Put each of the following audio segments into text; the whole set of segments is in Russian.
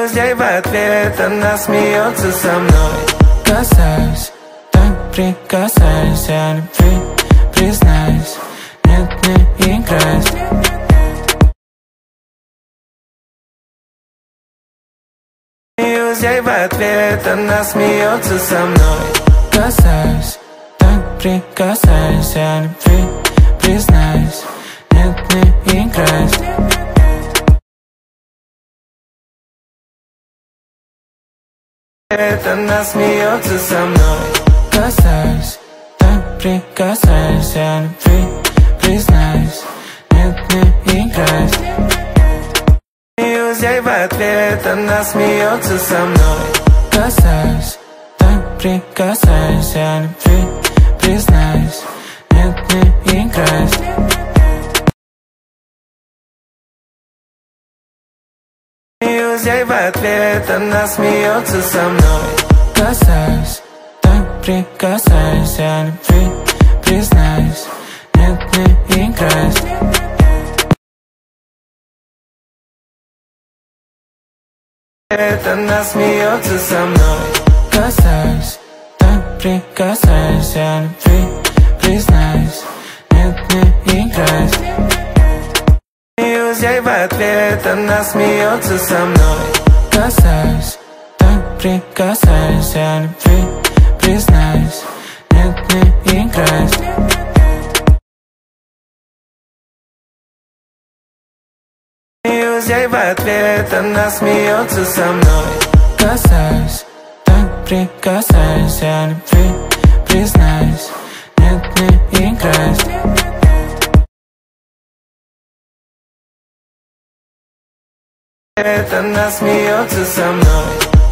ей в ответ, она смеется со мной. Касаюсь, так прикасаюсь, я любви признаюсь. Нет, не играюсь. Смеюсь ей в ответ, она смеется со мной. Касаюсь, так прикасаюсь, я любви признаюсь. Нет, не играюсь. Она смеется со мной. Касаюсь, так прикасаюсь, я любви признаюсь. Нет, не играюсь. Смеюсь ей в ответ, она смеется со мной. Касаюсь, так прикасаюсь, я любви признаюсь. Нет, не играюсь. Смеюсь ей в ответ, она смеется со мной. Касаюсь, так прикасаюсь, я любви признаюсь. Нет, не играюсь. Она смеется со мной. Касаюсь, так прикасаюсь, я любви признаюсь. Нет, не играюсь. Смеюсь ей в ответ, она смеется со мной. Касаюсь, так прикасаюсь, я любви признаюсь. Нет, не играюсь. Смеюсь ей в ответ, она смеется со мной. Касаюсь, так прикасаюсь, я любви признаюсь. Нет, не играюсь. Она смеется со мной. Касаюсь, так прикасаюсь, я любви признаюсь. Нет, не играюсь. Смеюсь ей в ответ, она смеется со мной. Касаюсь, так прикасаюсь, я любви признаюсь. Нет, не играюсь. Касаюсь, так прикасаюсь, я любви признаюсь. Нет, не играюсь.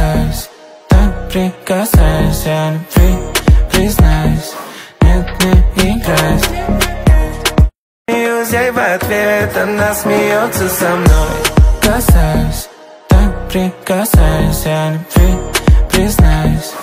Смеюсь ей в ответ, она смеется со мной. Касаюсь, так прикасаюсь, я любви признаюсь.